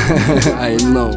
I know.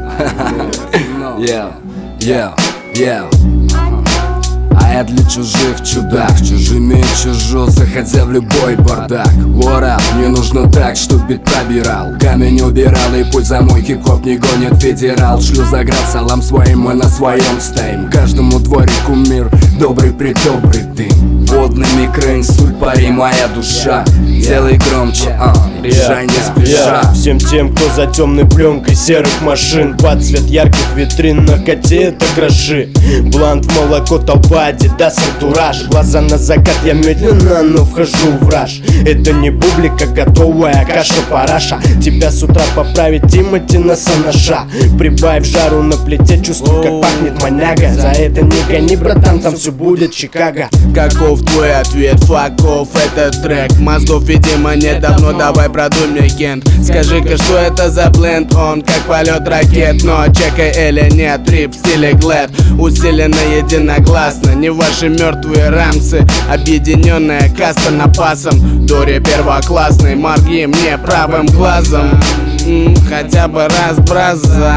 Yeah. А я для чужих чудак, чужими чужился, хотя в любой бардак. What up? Мне нужно так, чтоб бит пробирал, камень убирал, и путь за мой хип-хоп не гонит федерал. Шлю заград салам своим, мы на своем стоим. Каждому дворику мир, добрый-предобрый дым. Водными крын, суть пари, моя душа. Делай громче, решай не спеша. Всем тем, кто за темной пленкой серых машин, под цвет ярких витрин, на коте это гроши. Блант в молоко, толпа, Адидас, антураж. Глаза на закат, я медленно, но вхожу в раж. Это не бублика, готовая каша-параша. Тебя с утра поправить Тимати на санаша. Прибавь жару на плите, чувствуй, как пахнет маняга. За это не гони, братан, там все будет Чикаго. Каков твой ответ? Факов этот трек. Мозгов, видимо, нет давно, давай продуй мне кент. Скажи-ка, что это за бленд? Он как полет ракет, но чекай или нет. Трип в стиле глэд, усиленно единогласно. Не ваши мертвые рамсы, объединенная каста напасом. Дори первоклассный, морги мне правым глазом. Хотя бы раз, браза.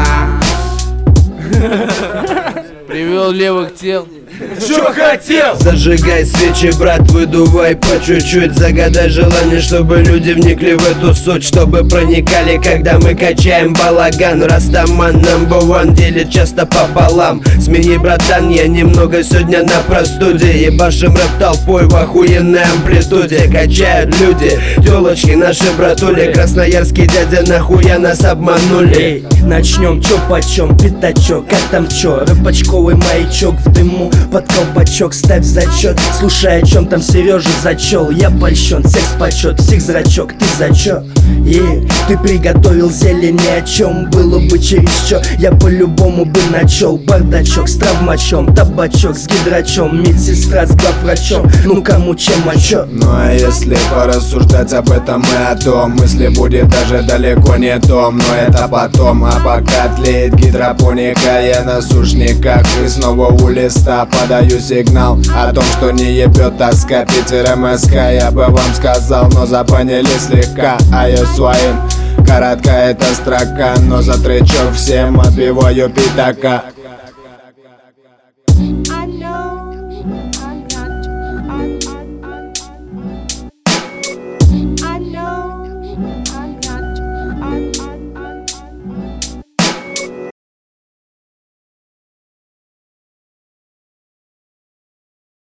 Привел левых тел. Чё хотел? Зажигай свечи, брат, выдувай по чуть-чуть. Загадай желание, чтобы люди вникли в эту суть, чтобы проникали, когда мы качаем балаган. Растаман number one делит часто пополам. Смени, братан, я немного сегодня на простуде. Ебашим рэп толпой в охуенной амплитуде. Качают люди, тёлочки наши братули. Красноярский дядя, нахуя нас обманули? Начнем чё почем, пятачок, а там чё? Рыбачковый маячок в дыму, под колпачок ставь зачет. Слушай, о чем там Сережа зачел. Я польщен, секс почет, всех зрачок, ты за чё? Ты приготовил зелень ни о чем. Было бы через чё, я по-любому бы начел. Бардачок с травмачом, табачок с гидрачом, медсестра с главврачом. Ну кому чем, а чё? Ну а если порассуждать об этом и о том, мысли будет даже далеко не том. Но это потом, а пока тлеет гидропоника, я на сушниках и снова у листа подаю сигнал о том, что не ебет тоска. Питер МСК, я бы вам сказал, но запанили слегка. А я своим, коротка эта строка, но за тречок всем отбиваю пятака.